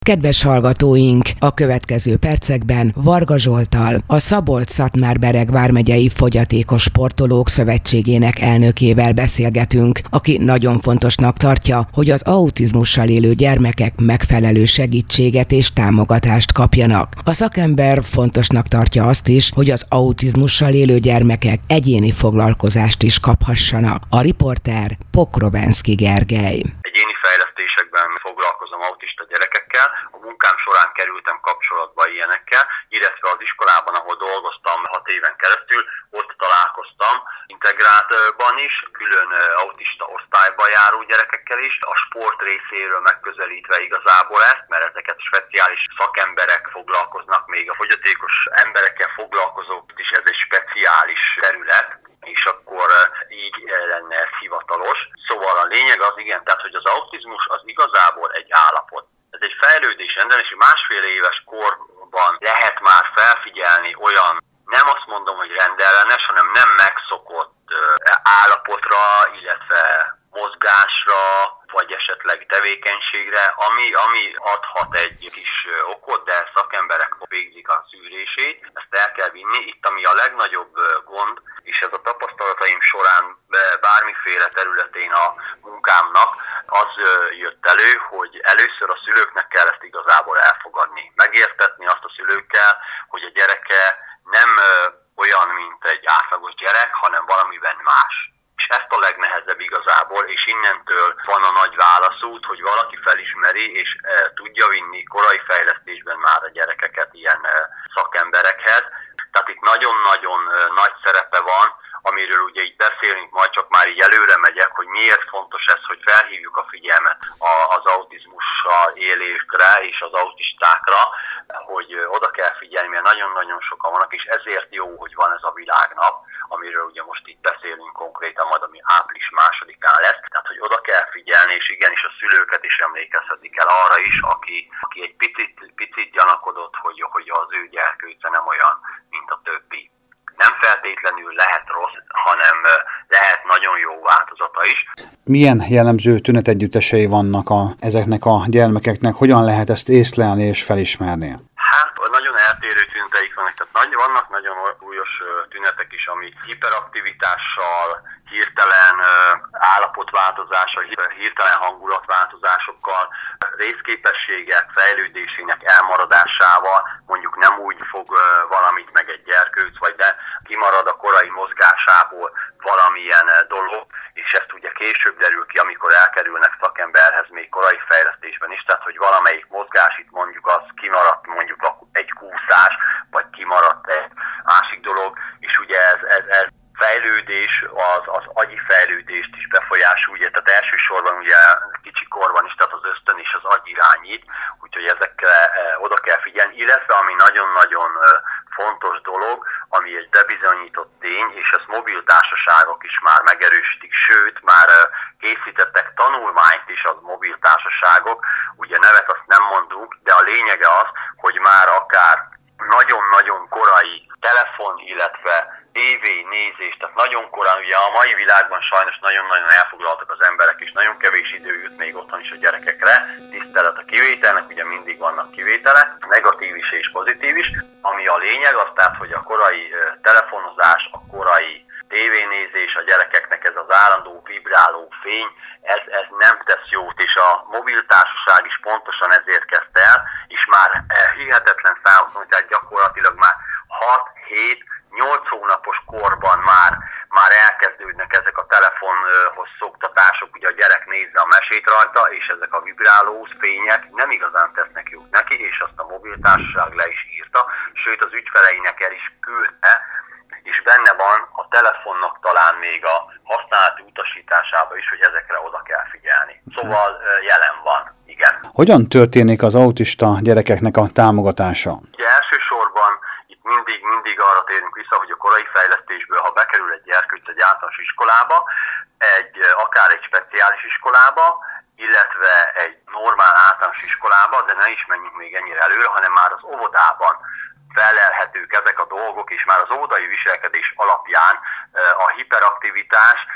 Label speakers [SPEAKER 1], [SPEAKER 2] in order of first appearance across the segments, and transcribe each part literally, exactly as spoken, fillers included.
[SPEAKER 1] Kedves hallgatóink, a következő percekben Varga Zsolttal, a Szabolcs-Szatmár-Bereg vármegyei Fogyatékos Sportolók Szövetségének elnökével beszélgetünk, aki nagyon fontosnak tartja, hogy az autizmussal élő gyermekek megfelelő segítséget és támogatást kapjanak. A szakember fontosnak tartja azt is, hogy az autizmussal élő gyermekek egyéni foglalkozást is kaphassanak. A riporter Pokrovenszky Gergely.
[SPEAKER 2] Egyéni fejlesztésekben foglalkozom autista gyerekekkel, a munkám során kerültem kapcsolatba ilyenekkel, illetve az iskolában, ahol dolgoztam hat éven keresztül, ott találkoztam integráltban is, külön autista osztályba járó gyerekekkel is, a sport részéről megközelítve igazából ezt, mert ezeket speciális szakemberek foglalkoznak, még a fogyatékos emberekkel foglalkozók is, ez egy speciális terület, és akkor így lenne ez hivatalos. Szóval a lényeg az igen, tehát hogy az autizmus az igazából egy állapot. Ez egy fejlődés rendelés, másfél éves korban lehet már felfigyelni olyan, nem azt mondom, hogy rendellenes, hanem nem megszokott állapotra, illetve mozgásra, vagy esetleg tevékenységre, ami, ami adhat egy kis okot, de szakemberek végzik a szűrését, ezt el kell vinni. Itt ami a legnagyobb gond, és ez a tapasztalataim során bármiféle területén a munkámnak, az jött elő, hogy először a szülőknek kell ezt igazából elfogadni. Megértetni azt a szülőkkel, hogy a gyereke nem olyan, mint egy átlagos gyerek, hanem valamiben más. És ezt a legnehezebb igazából, és innentől van a nagy válaszút, hogy valaki felismeri, és e, tudja vinni korai fejlesztésben már a gyerekeket ilyen e, szakemberekhez. Tehát itt nagyon-nagyon e, nagy szerepe van, amiről ugye így beszélünk, majd csak már így előre megyek, hogy miért fontos ez, hogy felhívjuk a figyelmet az autizmussal élőkre és az autistákra, hogy oda kell figyelni, mert nagyon-nagyon sokan vannak, és ezért jó, hogy van ez a világnap, amiről ugye most itt beszélünk konkrétan, majd ami április másodikán lesz. Tehát, hogy oda kell figyelni, és igenis a szülőket is emlékezhetik el arra is, aki, aki egy picit, picit gyanakodott, hogy, hogy az ő gyerkőce nem olyan, mint a többi. Nem feltétlenül lehet rossz, hanem lehet nagyon jó változata is.
[SPEAKER 3] Milyen jellemző tünetegyüttesei vannak a, ezeknek a gyermekeknek? Hogyan lehet ezt észlelni és felismerni?
[SPEAKER 2] Hát nagyon eltérő tüneteik vannak, tehát nagy, vannak nagyon újos tünetek is, ami hiperaktivitással, hirtelen állapotváltozással, hirtelen hangulatváltozásokkal, részképességek fejlődésének elmaradásával, mondjuk nem úgy fog valamit meg egy gyerkőc, vagy de kimarad a korai mozgásából valamilyen dolog, és ezt ugye később derül ki, amikor elkerülnek szakemberhez még korai fejlesztésben is, tehát hogy valamelyik mozgás itt mondjuk az kimaradt mondjuk egy kúszás, vagy kimaradt egy másik dolog, és ugye ez, ez, ez fejlődés, az, az agyi fejlődést is befolyásolja, tehát elsősorban ugye kicsi korban is, tehát az ösztön is az agy irányít, úgyhogy ezekre e, oda kell figyelni, illetve ami nagyon-nagyon e, fontos dolog, ami egy bebizonyított tény, és ezt mobil társaságok is már megerősítik, sőt, már e, készítettek tanulmányt is az mobil társaságok, ugye nevet azt nem mondunk, de a lényege az, hogy már akár nagyon-nagyon korai telefon, illetve tévénézés, tehát nagyon korán, ugye a mai világban sajnos nagyon-nagyon elfoglaltak az emberek, és nagyon kevés idő jut még otthon is a gyerekekre, tisztelet a kivételnek, ugye mindig vannak kivételek, negatív is és pozitív is, ami a lényeg az, tehát, hogy a korai telefonozás, a korai tévénézés a gyerekeknek, ez az állandó vibráló fény, ez, ez nem tesz jót, és a mobiltársaság is pontosan ezért kezdte el, és már hihetetlen számok, tehát gyakorlatilag már hat hét nyolc hónapos korban már, már elkezdődnek ezek a telefonhoz szoktatások, ugye a gyerek nézze a mesét rajta, és ezek a vibráló fények nem igazán tesznek jót neki, és azt a mobiltársaság le is írta, sőt az ügyfeleinek el is küldte, és benne van a telefonnak talán még a használati utasításában is, hogy ezekre oda kell figyelni. Szóval jelen van, igen.
[SPEAKER 3] Hogyan történik az autista gyerekeknek a támogatása?
[SPEAKER 2] Ugye elsősorban itt mindig, mindig arra térünk vissza, hogy a korai fejlesztésből, ha bekerül egy gyerkőc egy általános iskolába, egy, akár egy speciális iskolába, illetve egy normál általános iskolába, de ne is menjünk még ennyire előre, hanem már az óvodában felelhetők ezek a dolgok, és már az óvodai viselkedés alapján a hiperaktivitás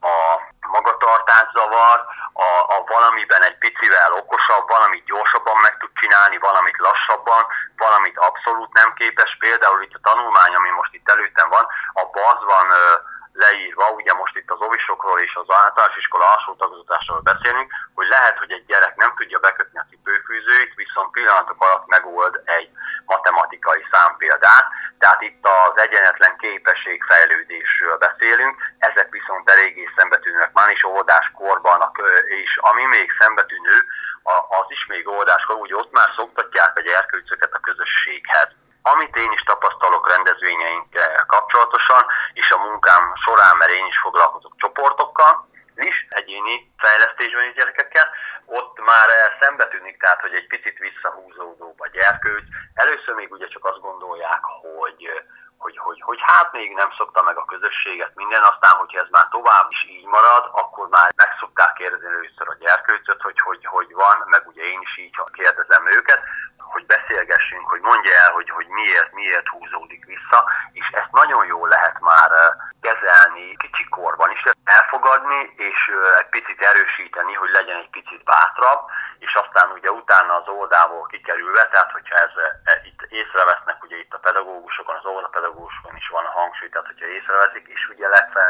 [SPEAKER 2] a magatartászavar, a, a valamiben egy picivel okosabb, valamit gyorsabban meg tud csinálni, valamit lassabban, valamit abszolút nem képes. Például itt a tanulmány, ami most itt előttem van, abban az van ö, leírva, ugye most itt az ovisokról és az általános iskola alsó tagozatásról beszélünk, hogy lehet, hogy egy gyerek nem tudja bekötni a cipőfűzőit, viszont pillanatok alatt megold egy matematikai számpéldát, tehát itt az egyenetlen képességfejlődésről beszélünk, ezek viszont eléggé szembetűnőek már is óvodáskorban, és ami még szembetűnő, az is még óvodáskor, úgy ott már szoktatják a gyerkőcöket a közösséghez. Amit én is tapasztalok rendezvényeinkkel kapcsolatosan, és a munkám során, mert én is foglalkozok csoportokkal is, egyéni fejlesztésben is gyerekekkel, ott már szembetűnik, tehát, hogy egy picit visszahúzódóbb a gyerkőc. Először még ugye csak azt gondolják, hogy, hogy, hogy, hogy hát még nem szokta meg a közösséget minden, aztán, hogyha ez már tovább is így marad, akkor már meg szokták kérdezni először a gyerkőcöt, hogy, hogy hogy van, meg ugye én is így kérdezem őket, hogy beszélgessünk, hogy mondja el, hogy, hogy miért, miért húzódik vissza, és ezt nagyon jól lehet már kezelni kicsikorban is, elfogadni, és egy picit erősíteni, hogy legyen egy picit bátrabb, és aztán ugye utána az óvodából kikerülve, tehát hogyha ez, ez itt észrevesznek, ugye itt a pedagógusokon, az óvodapedagógusokon is van a hangsúly, tehát hogyha észreveszik, és ugye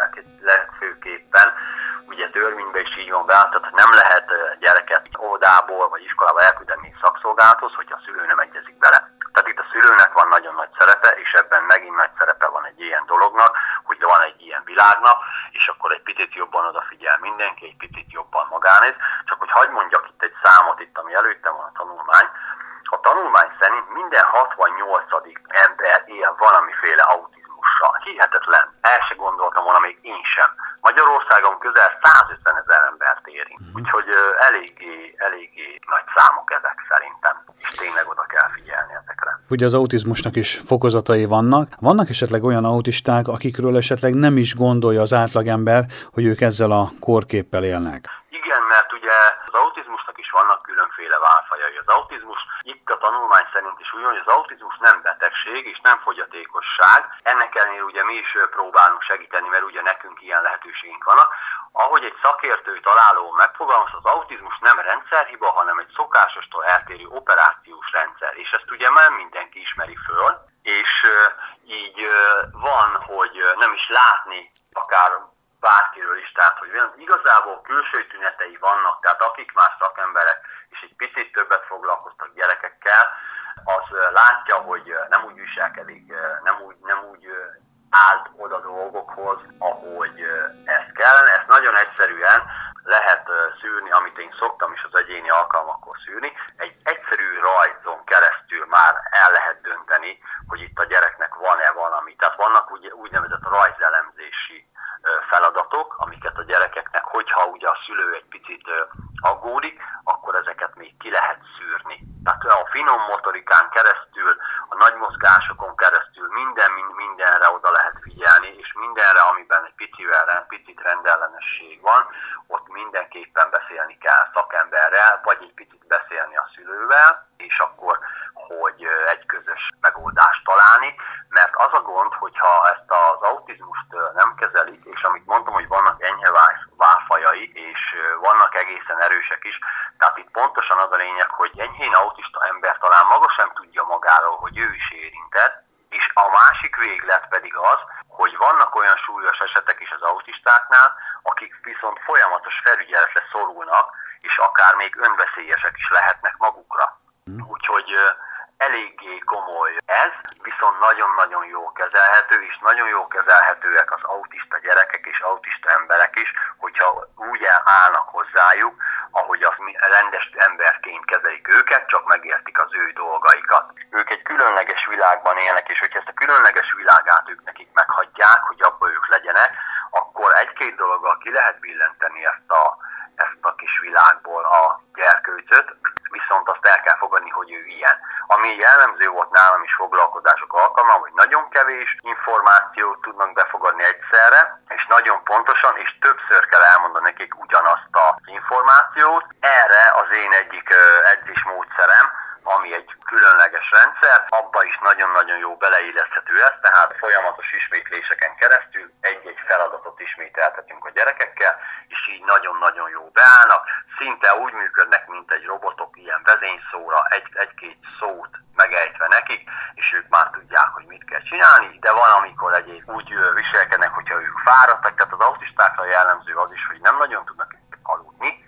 [SPEAKER 2] legfőképpen, ugye törvényben is így van beállítva, tehát nem lehet gyereket óvodából vagy iskolába elküldeni szakszolgálathoz, hogyha a szülő nem egyezik bele. Tehát itt a szülőnek van nagyon nagy szerepe, és ebben megint nagy szerepe van egy ilyen dolognak, hogy van egy ilyen világnap, és akkor egy picit jobban odafigyel mindenki, egy picit jobban magánéz. Csak hogy hadd mondjak itt egy számot, itt ami előttem van a tanulmány. A tanulmány szerint minden hatvannyolcadik ember él valamiféle autizmussal. Hihetetlen. El se gondoltam volna, még én sem. Magyarországon közel százötvenezer embert érint. Úgyhogy eléggé, eléggé nagy számok ezek szerintem. És tényleg oda kell figyelni ezekre.
[SPEAKER 3] Ugye az autizmusnak is fokozatai vannak. Vannak esetleg olyan autisták, akikről esetleg nem is gondolja az átlagember, hogy ők ezzel a kórképpel élnek?
[SPEAKER 2] Igen, mert ugye az autizmusnak is vannak különféle válfajai. Az autizmus itt a tanulmány szerint is úgy, hogy az autizmus nem betegség és nem fogyatékosság. Ennek ellenére ugye mi is próbálunk segíteni, mert ugye nekünk ilyen lehetőségünk vannak. Ahogy egy szakértő találó megfogalmaz, az autizmus nem rendszerhiba, hanem egy szokásostól eltérő operációs rendszer. És ezt ugye már mindenki ismeri föl, és így van, hogy nem is látni akár bárkiről is, tehát hogy igazából külső tünetei vannak, tehát akik már szakemberek, és egy picit többet foglalkoztak gyerekekkel, az látja, hogy nem úgy viselkedik, nem úgy, nem úgy állt oda dolgokhoz, ahogy ezt kellene. Ezt nagyon egyszerűen lehet szűrni, amit én szoktam is az egyéni alkalmakkor szűrni. Egy egyszerű rajzon keresztül már el lehet dönteni, hogy itt a gyereknek van-e valami. Tehát vannak úgy, úgynevezett rajzelemzési feladatok, amiket a gyerekeknek, hogyha ugye a szülő egy picit aggódik, akkor ezeket még ki lehet szűrni. Tehát a finom motorikán keresztül, a nagy mozgásokon keresztül minden, mindenre oda lehet figyelni, és mindenre, amiben egy picivel, picit rendellenesség van, ott mindenképpen beszélni kell szakemberrel, vagy egy picit beszélni a szülővel, és akkor, hogy egy közös megoldást találni, mert az a gond, hogyha ezt az autizmust nem kezelik, és amit mondtam, hogy vannak enyhe válfajai, és vannak egészen erősek is, tehát itt pontosan az a lényeg, hogy enyhén autista ember talán maga sem tudja magáról, hogy ő is érintett, és a másik véglet pedig az, hogy vannak olyan súlyos esetek is az autistáknál, akik viszont folyamatos felügyeletre szorulnak, és akár még önveszélyesek is lehetnek magukra. Úgyhogy eléggé komoly ez, viszont nagyon-nagyon jó kezelhető, és nagyon jó kezelhetőek az autista gyerekek és autista emberek is, hogyha úgy állnak hozzájuk, ahogy az rendes emberként kezelik őket, csak megértik az ő dolgaikat. Ők egy különleges világban élnek, és hogyha ezt a különleges világát ők nekik meghagyják, hogy abban ők legyenek, akkor egy-két dologgal ki lehet billenteni ezt a, ezt a kis világból a gyerkőcöt, viszont azt el kell fogadni, hogy ő ilyen. Ami jellemző volt nálam is foglalkozások alkalmával, hogy nagyon kevés információt tudnak befogadni egyszerre, és nagyon pontosan, és többször kell elmondani nekik ugyanazt az információt. Erre az én egyik edzésmódszerem, ami egy különleges rendszer, abba is nagyon-nagyon jó beleilleszthető ez, tehát folyamatos ismétléseken keresztül egy-egy feladatot ismételtetünk a gyerekekkel, szinte úgy működnek, mint egy robotok, ilyen vezényszóra, egy, egy-két szót megejtve nekik, és ők már tudják, hogy mit kell csinálni, de van, amikor egyéb úgy viselkednek, hogyha ők fáradtak, tehát az autistákra jellemző az is, hogy nem nagyon tudnak aludni.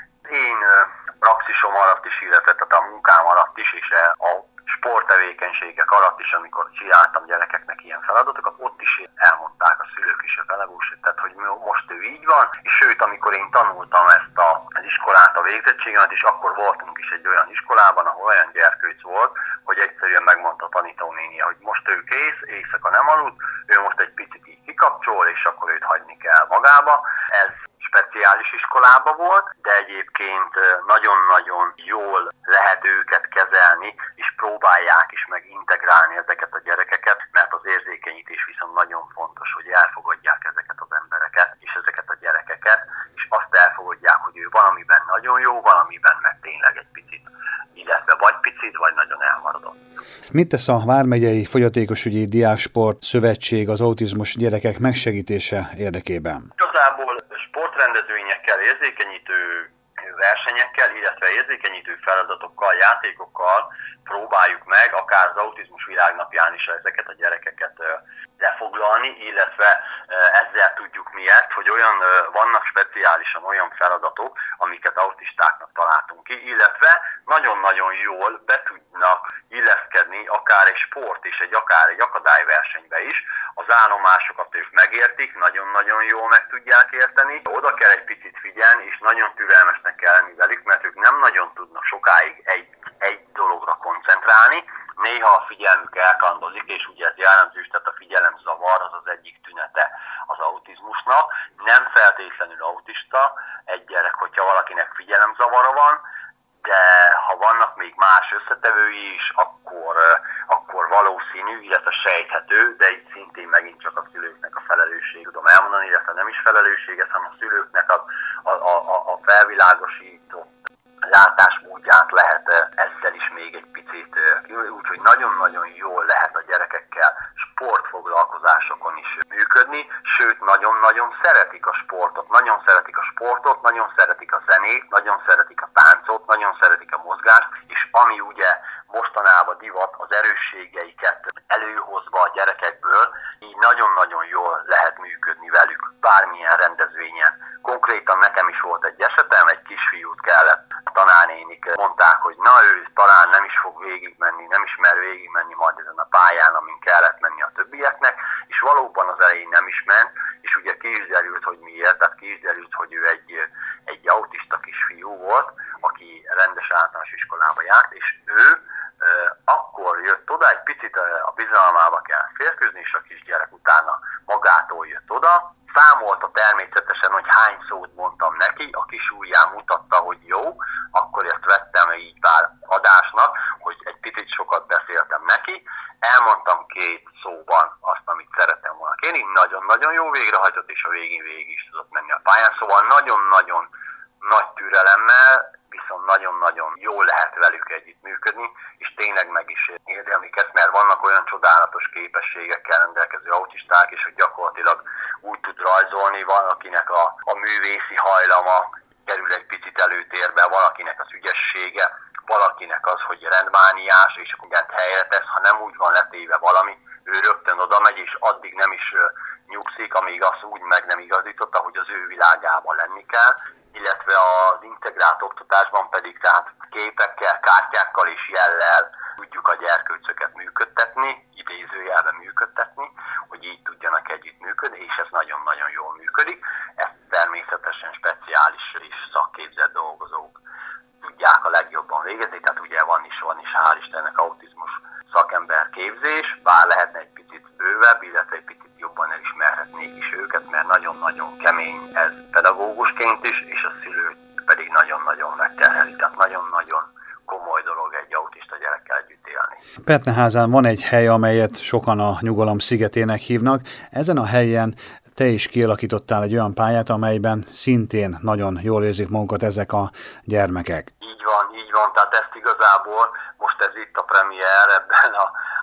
[SPEAKER 2] Én praxisom alatt is, illetve tehát a munkám alatt is, és a sporttevékenységek alatt is, amikor csináltam gyerekeknek ilyen feladatokat, ott is elmondták a szülők is, a pedagógusok, tehát hogy most ő így van, és sőt, amikor én tanultam ezt a, az iskolát, a végzettségemet, és akkor voltunk is egy olyan iskolában, ahol olyan gyerkőc volt, hogy egyszerűen megmondta a tanítónénia, hogy most ő kész, éjszaka nem alud, ő most egy picit így kikapcsol, és akkor őt hagyni kell magába. Ez speciális iskolába volt, de egyébként nagyon-nagyon jól lehet őket kezelni, és próbálják is meg integrálni ezeket a gyerekeket, mert az érzékenyítés viszont nagyon fontos, hogy elfogadják ezeket az embereket, és ezeket a gyerekeket, és azt elfogadják, hogy ő valamiben nagyon jó, valamiben meg tényleg egy picit, illetve vagy picit, vagy nagyon elmaradott.
[SPEAKER 3] Mit tesz a Vármegyei Fogyatékosügyi Diáksport Szövetség az autizmus gyerekek megsegítése érdekében?
[SPEAKER 2] Igazából sportrendezvényekkel, érzékenyítő versenyekkel, illetve érzékenyítő feladatokkal, játékokkal próbáljuk meg, akár az autizmus világnapján is ezeket a gyerekeket lefoglalni, illetve ezzel tudjuk mi ezt, hogy olyan vannak speciálisan olyan feladatok, amiket autistáknak találtunk ki, illetve nagyon-nagyon jól be tudnak illeszkedni akár egy sport és egy akár egy akadályversenybe is. Az állomásokat ők megértik, nagyon-nagyon jól meg tudják érteni. Oda kell egy picit figyelni, és nagyon türelmesnek kell lenni velük, mert ők nem nagyon tudnak sokáig egy, egy dologra koncentrálni. Néha a figyelmük elkandozik, és ugye ez jellemző, tehát a figyelemzavar az az egyik tünete az autizmusnak. Nem feltétlenül autista egy gyerek, hogyha valakinek figyelemzavara van, de ha vannak még más összetevői is, akkor, akkor valószínű, illetve sejthető, de itt szintén megint csak a szülőknek a felelősség, tudom elmondani, illetve nem is felelősség, hanem a szülőknek a, a, a, a felvilágosított látásmódját lehet ezzel is még egy picit, úgyhogy nagyon-nagyon jól lehet a gyerekekkel sportfoglalkozásokon is működni, sőt nagyon-nagyon szeretik a sportot, nagyon szeretik a sportot, nagyon szeretik a zenét, nagyon szeretik a táncot, nagyon szeretik a mozgást, és ami ugye mostanában divat, az erősségeiket előhozva a gyerekekből, így nagyon-nagyon jól lehet működni velük bármilyen rendezvényen. Konkrétan nekem is volt egy esetem, egy kisfiút kellett, a tanárnénik mondták, hogy na ő talán nem is fog végigmenni, nem is mer végigmenni majd ezen a pályán, amin kellett menni a többieknek, és valóban az elején nem is ment, és ugye ki is derült, hogy miért, tehát ki is derült, hogy ő egy, egy autista kisfiú volt, aki rendes általános iskolába járt, és ő Uh, akkor jött oda, egy picit a bizalmába kell férkőzni, és a kisgyerek utána magától jött oda. Számolta természetesen, hogy hány szót mondtam neki, a kis ujján mutatta, hogy jó, akkor ezt vettem így pár adásnak, hogy egy picit sokat beszéltem neki. Elmondtam két szóban azt, amit szeretem volna kérni, nagyon-nagyon jó végrehajtott, és a végén végig is tudott menni a pályán, szóval nagyon-nagyon nagy türelemmel, viszont nagyon-nagyon jól lehet velük együttműködni, és tényleg meg is érdemlik ezt, mert vannak olyan csodálatos képességekkel rendelkező autisták is, hogy gyakorlatilag úgy tud rajzolni, valakinek a, a művészi hajlama kerül egy picit előtérbe, valakinek az ügyessége, valakinek az, hogy rendmániás, és akkor mindent helyre tesz, ha nem úgy van letéve valami, ő rögtön oda megy, és addig nem is nyugszik, amíg azt úgy meg nem igazította, hogy az ő világában lenni kell, illetve az integrált oktatásban pedig tehát képekkel, kártyákkal és jellel tudjuk a gyerkőcöket működtetni, idézőjelben működtetni, hogy így tudjanak együttműködni, és ez nagyon-nagyon jól működik. Ezt természetesen speciális és szakképzett dolgozók tudják a legjobban végezni, tehát ugye van is, van is hál' Istennek autizmus szakember képzés, bár lehetne egy picit bővebb, illetve egy picit jobban elismerhetnék is őket, mert nagyon-nagyon kemény ez pedagógusként is, és a szülőt pedig nagyon-nagyon megterheli, tehát nagyon-nagyon komoly dolog egy autista gyerekkel együtt élni.
[SPEAKER 3] Petneházán van egy hely, amelyet sokan a Nyugalom szigetének hívnak. Ezen a helyen te is kialakítottál egy olyan pályát, amelyben szintén nagyon jól érzik magukat ezek a gyermekek.
[SPEAKER 2] Így van, így van, tehát ezt igazából most ez itt a premier ebben a,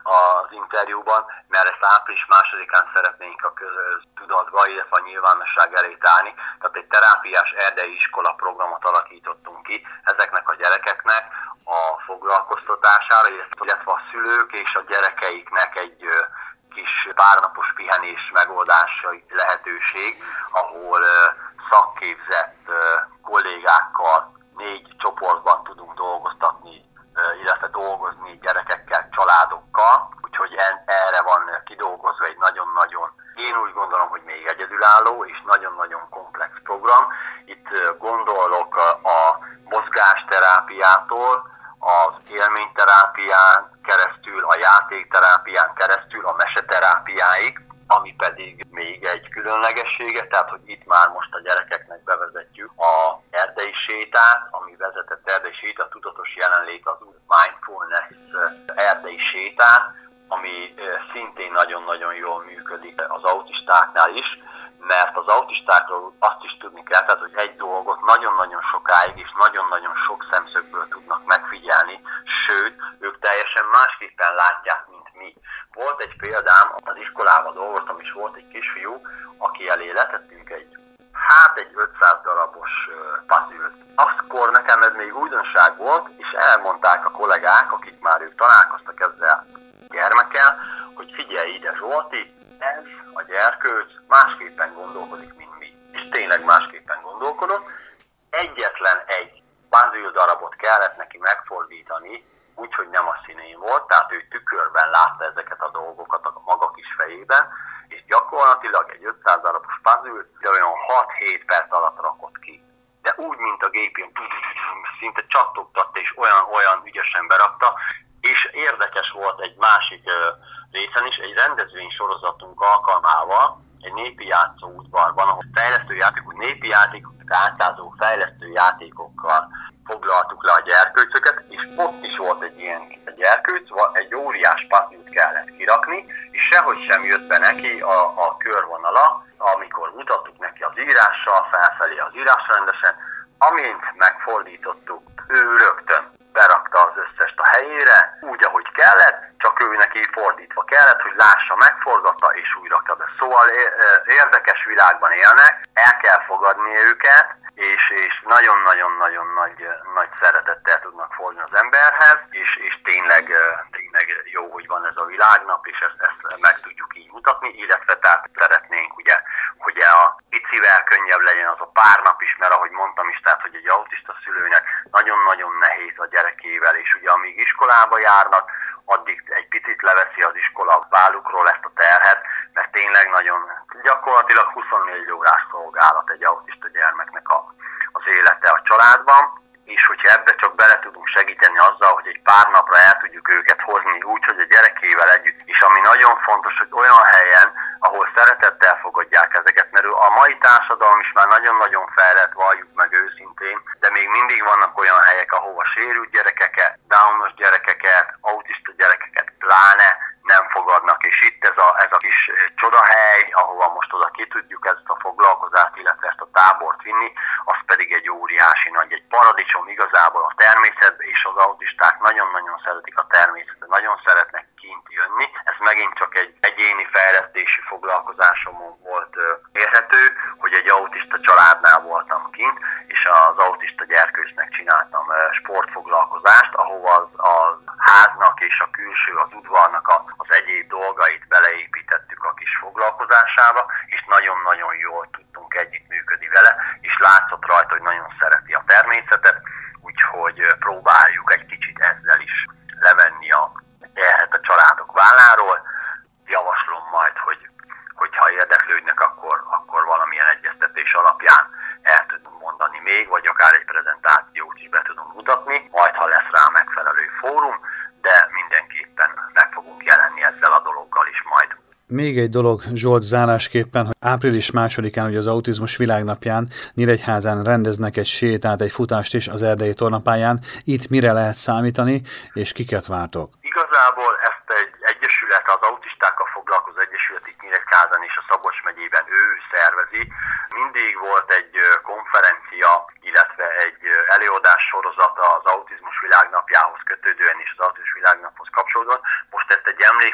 [SPEAKER 2] az interjúban, mert ezt április másodikán szeretnénk a köztudatba, illetve a nyilvánosság elé tárni. Tehát egy terápiás erdei iskola programot alakítottunk ki ezeknek a gyerekeknek a foglalkoztatására, illetve a szülők és a gyerekeiknek egy kis párnapos pihenés megoldási lehetőség, ahol szakképzett kollégákkal négy csoportban tudunk dolgoztatni, illetve dolgozni gyerekekkel, családokkal, úgyhogy erre van kidolgozva egy nagyon-nagyon, én úgy gondolom, hogy még egyedülálló és nagyon-nagyon komplex program. Itt gondolok a mozgásterápiától, az élményterápián keresztül, a játékterápián keresztül, a meseterápiáig, ami pedig még egy különlegessége, tehát hogy itt már most a gyerekeknek bevezetjük a erdei sétát, ami vezetett erdei séta, tudatos jelenlét, az mindfulness erdei sétát, ami szintén nagyon-nagyon jól működik az autistáknál is, mert az autistákról azt is tudni kell, tehát, hogy egy dolgot nagyon-nagyon sokáig és nagyon-nagyon sok szemszögből tudnak megfigyelni, sőt, ők teljesen másképpen látják, mint mi. Volt egy példám, az iskolában dolgoztam, és volt egy kisfiú, aki elé letettünk egy, hát egy ötszáz darabos puzzle-t. Akkor nekem ez még újdonság volt, és elmondták a kollégák, akik már ők találkoztak ezzel a gyermekkel, hogy figyelj ide Zsolti, ez a gyerkőc másképpen gondolkodik, mint mi. És tényleg másképpen gondolkodott. Egyetlen egy puzzle darabot kellett neki megfordítani, úgyhogy nem a színén volt, tehát ő tükörben látta ezeket a dolgokat a maga kis fejében, és gyakorlatilag egy ötszáz darabos puzzle de olyan hat-hét perc alatt rakott ki. De úgy, mint a gépén, szinte csattogtatta, és olyan-olyan ügyesen berakta, és érdekes volt egy másik részen is, egy rendezvény sorozatunk alkalmával, egy népi játszó udvarban, ahol fejlesztő játékok, népi játékok, átázó fejlesztő játékokkal foglaltuk le a gyerkőcöket, és ott is volt egy ilyen gyerkőc, egy óriás puzzle-t kellett kirakni, és sehogy sem jött be neki a, a körvonala, amikor mutattuk neki az írással, felfelé az írás rendesen, amint megfordítottuk, ő rögtön berakta az összest a helyére, úgy, ahogy kellett, csak ő neki fordítva kellett, hogy lássa, megforgatta, és úgy rakta be. Szóval érdekes világban élnek, el kell fogadni őket, és, és nagyon-nagyon-nagyon nagy, nagy szeretettel tudnak fordulni az emberhez, és, és tényleg, tényleg jó, hogy van ez a világnap, és ezt, ezt meg tudjuk így mutatni, illetve tehát szeretnénk, ugye, hogy a picivel könnyebb legyen az a pár nap is, mert ahogy mondtam is, tehát, hogy egy autista szülőnek nagyon-nagyon nehéz a gyerekével, és ugye amíg iskolába járnak, addig egy picit leveszi az iskola a vállukról ezt a terhet, mert tényleg nagyon gyakorlatilag huszonnégy órás szolgálat egy autista gyermeknek a, az élete a családban, és hogyha ebbe csak bele tudunk segíteni azzal, hogy egy pár napra el tudjuk őket hozni úgy, hogy a gyerekével együtt, és ami nagyon fontos, hogy olyan helyen, ahol szeretettel fogadják ezeket, mert a mai társadalom is már nagyon-nagyon fejlett, valljuk meg őszintén, de még mindig vannak olyan helyek, ahova sérült gyerekeket, downos gyerekeket, autista gyerekeket pláne nem fogadnak, és itt ez a, ez a kis csodahely, ahova most oda ki tudjuk ezt a foglalkozást, illetve ezt a tábort vinni, az pedig egy óriási nagy, egy paradicsom igazából a természetben, és az autisták nagyon-nagyon szeretik a természetet, nagyon szeretnek kint jönni. Ez megint csak egy egyéni fejlesztési foglalkozásomon volt érhető, hogy egy autista családnál voltam kint, és az autista gyerkőcnek csináltam sportfoglalkozást, ahova az, a háznak és a külső, az udvarnak a, az egyéb dolgait beleépítettük a kis foglalkozásába, és nagyon-nagyon jól tudtunk együttműködni vele, és látszott rajta, hogy nagyon szereti a természetet, úgyhogy próbáljuk egy kicsit ezzel is levenni a terhet a családok válláról. Javaslom majd, hogy hogyha érdeklődnek, akkor, akkor valamilyen egyeztetés alapján el tudunk mondani még, vagy akár egy prezentációt is be tudunk mutatni, majd ha lesz rá megfelelő fórum, de mindenképpen meg fogunk jelenni ezzel a dologgal is majd.
[SPEAKER 3] Még egy dolog, Zsolt, zárásképpen, hogy április másodikán, ugye az Autizmus Világnapján Nyíregyházán rendeznek egy sétát, egy futást is az erdei tornapályán. Itt mire lehet számítani, és kiket vártok?
[SPEAKER 2] Igazából ezt egy egyesület, az autistákkal foglalkozó egyesület itt Nyíregyházán és a Szabolcs megyében ő szervezi. Mindig volt egy konferencia, illetve egy előadás sorozata az Autizmus Világnapjához kötődően és az Autizmus Világnaphoz kapcsolódóan. Most ezt egy emlékeztetésre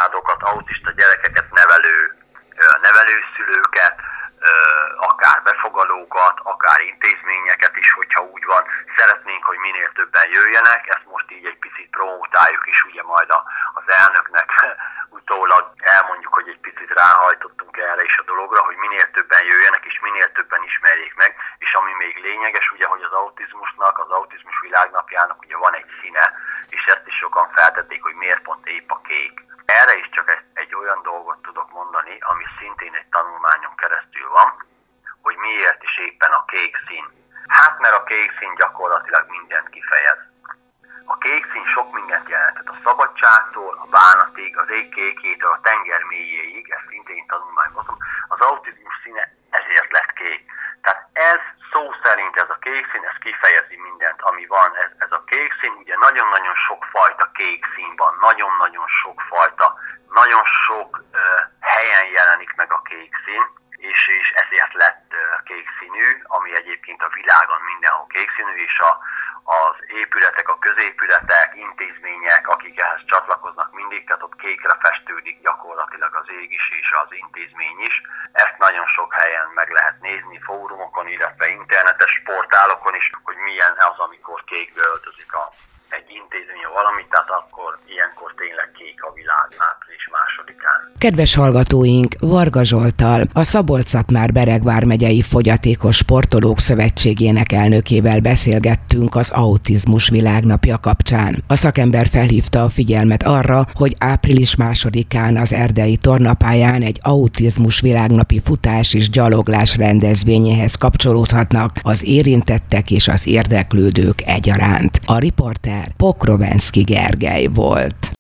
[SPEAKER 2] családokat, autista gyerekeket nevelő nevelőszülőket, akár befogadókat, akár intézményeket is, hogyha úgy van, szeretnénk, hogy minél többen jöjjenek, ezt most így egy picit promotáljuk is, ugye majd az elnöknek utólag elmondjuk, hogy egy picit ráhajtottunk erre is a dologra, hogy minél többen jöjjenek, és minél többen ismerjék meg, és ami még lényeges, ugye, hogy az autizmusnak, az autizmus világnapjának ugye van egy színe, és ezt is sokan feltették, hogy miért pont épp a kék. Erre is csak egy, egy olyan dolgot tudok mondani, ami szintén egy tanulmányon keresztül van, hogy miért is éppen a kék szín. Hát mert a kék szín gyakorlatilag mindent kifejez. A kék szín sok mindent jelentett, a szabadságtól, a bánatig, az ég kékétől, a tenger mélyéig, ezt szintén tanulmányozom, az autizmus színe ezért lett kék. Tehát ez szó szerint ez a kék szín, ez kifejezi mindent, ami van. Ez, ez a kék szín, ugye nagyon-nagyon sok fajta kék szín van, nagyon-nagyon sok fajta, nagyon sok uh, helyen jelenik meg a kék szín, és, és ezért lett uh, kék színű, ami egyébként a világon mindenhol kék színű, és a, az épületek, a középületek, intézmények, akik ehhez csatlakoznak mindig, tehát ott kékre festődik gyakorlatilag az ég is és az intézmény is. Ezt nagyon sok helyen meg lehet nézni, fórumokon, illetve internetes portálokon is, hogy milyen az, amikor kékbe öltözik a, egy intézmény valamit, tehát akkor ilyenkor tényleg kék a világ április másodikán.
[SPEAKER 1] Kedves hallgatóink, Varga Zsolttal, a Szabolcs-Szatmár-Bereg vármegyei Fogyatékos Sportolók Szövetségének elnökével beszélgettünk az Autizmus Világnapja kapcsán. A szakember felhívta a figyelmet arra, hogy április másodikán az erdei tornapályán egy autizmus világnapi futás és gyaloglás rendezvényéhez kapcsolódhatnak az érintettek és az érdeklődők egyaránt. A riporter Pokrovenszky Gergely volt.